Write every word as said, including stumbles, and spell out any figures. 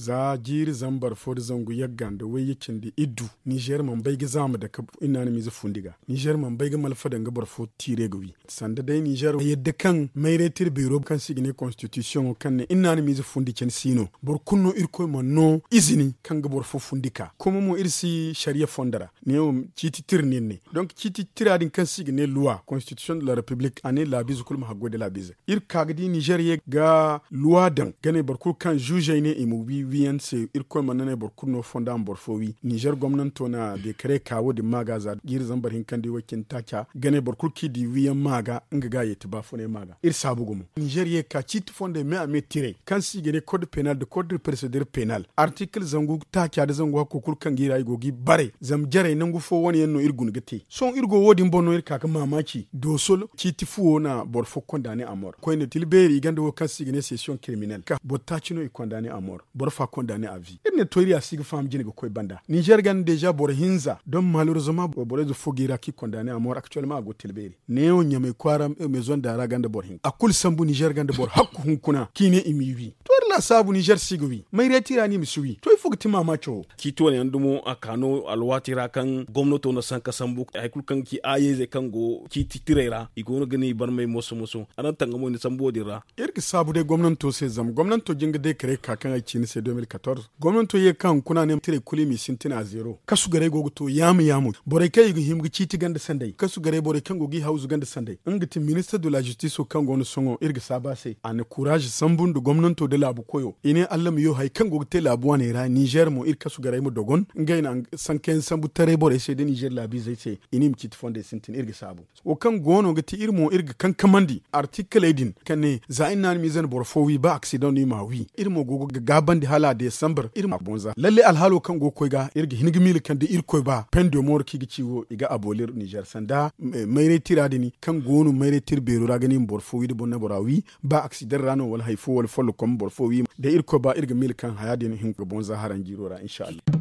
za jiri zambar for zangu yaggan da wai yakin da iddu Niger man bai ga zama da ka ina ne mizu fundiga Niger man bai ga malfa da ngabar fo tire gawi sanda dai Niger yadda kan mai retir biro kan sigine constitution kan ne ina ne mizu fundi ken sino bor kunno irko man no izini kan gabar fo fundika kuma mo irsi sharia fondara ne o citi tirne ne donc citi tiradin kan sigine loi constitution de la république ane la bizu kulma hagode la bizu ir kagdi Niger ye ga loi dan gane bor kul kan juge ne imu wi wian se irko man ne bor kunno fonda bor fo wi Niger gwamnato na de kare kawo da magaza gir zambar hinkan da wakin taka gane bor kul ki di wian maga nga ga yeti ba fo ne maga ir sabu gumu Niger ye ka citi fonde me ame tire kan sigine code pénal de code procédure pénal article zangu taka da zangu ko kul kan gira igogi bare zam jare nangu fo woni yanno irgun gate son irgo wodi mbono ir kaka mamaki do sol citi fuo na bor fo condamné à mort ko ne tilberi gande wo kan sigine session criminelle ka botachino e condamné à mort bor fa condamné à vie irne tori asigi fam jine ko koy banda Niger gan déjà bor hinza donc malheureusement bor de fogira ki condamné à mort actuellement à go tilberi neo nyame kwara maison dara gande bor hin akul sambu Niger gande bor hakku hun kuna kine imiwi tori la sabu Niger sigwi mai retira ni misuwi to ifo gtima macho kito ne andumo akano alwatira kan gwamnato na sanka sambu ay kul kan ki ayeze kan go ki titirera igono gani bar mai moso moso anan tanga mo ni sambo dira irki sabu de gwamnato se zam gwamnato jinga de kare kakan ay cini se deux mille quatorze gwamnato ye kan kuna ne tire kuli mi sintina zero kasu gare go to yamu yamu bore kai gi himgi citi ganda sandai kasu gare bore kan go gi hausu ganda sandai ngati ministre de la justice o kan go no songo irgi saba se an courage sambun de gwamnato de labu koyo ine Allah mi yo hay kan go te labu wane ra Niger mo irka su gare mo dogon ngaina sanken sambu tare bore se de Niger labi zai ce inim citi fonde sintin irgi sabu o kan gono gati irmo irgi kan kamandi article edin kanne za inna mi zan bor fowi ba accident ni ma wi irmo go gaban di hala December irma bonza lalle alhalo kan go koy ga irgi hingi mil kan de irko ba pendo mor kigi ciwo iga abolir Niger sanda mayre tiradini kan gono mayre tirbero ragani bor fowi de bonna borawi ba accident rano wal hayfo wal fol kom bor fowi de irko ba irgi mil kan hayadin hingo bonza haran jirora inshallah